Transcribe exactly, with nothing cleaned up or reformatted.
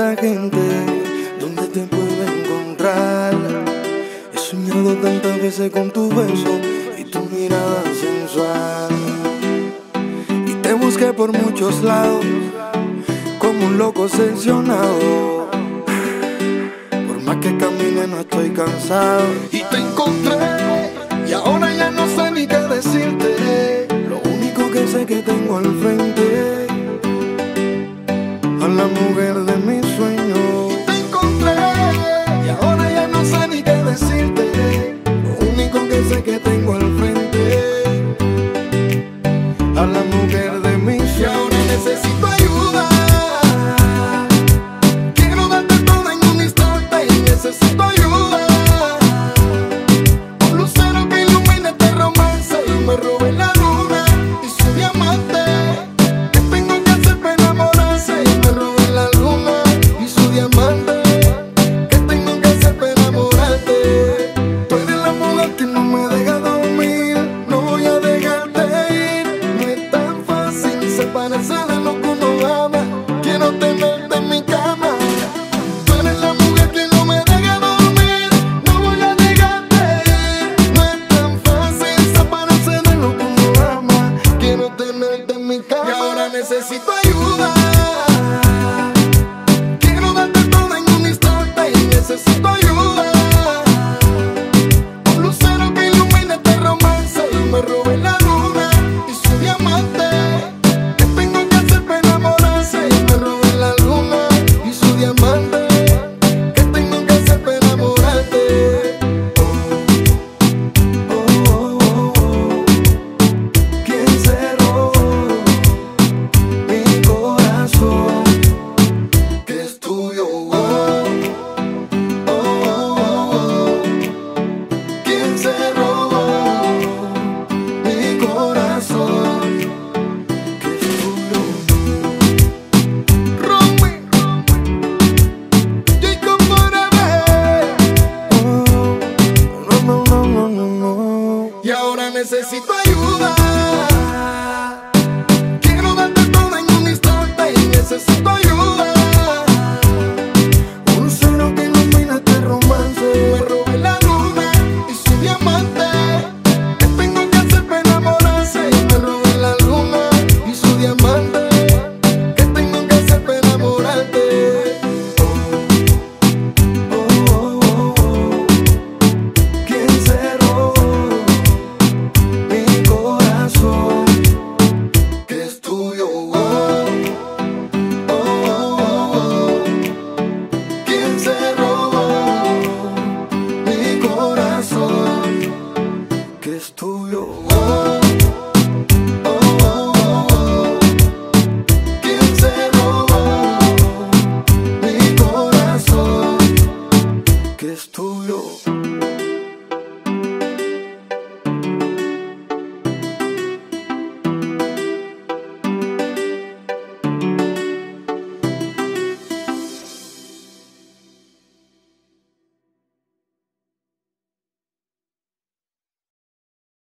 la gente dónde te puedo encontrar. He soñado tantas veces con tu beso y tu mirada sensual, y te busqué por muchos lados como un loco obsesionado. Por más que camine no estoy cansado. Y te encontré y ahora ya no sé ni qué decirte. Lo único que sé que tengo al frente a la mujer de mis sueños.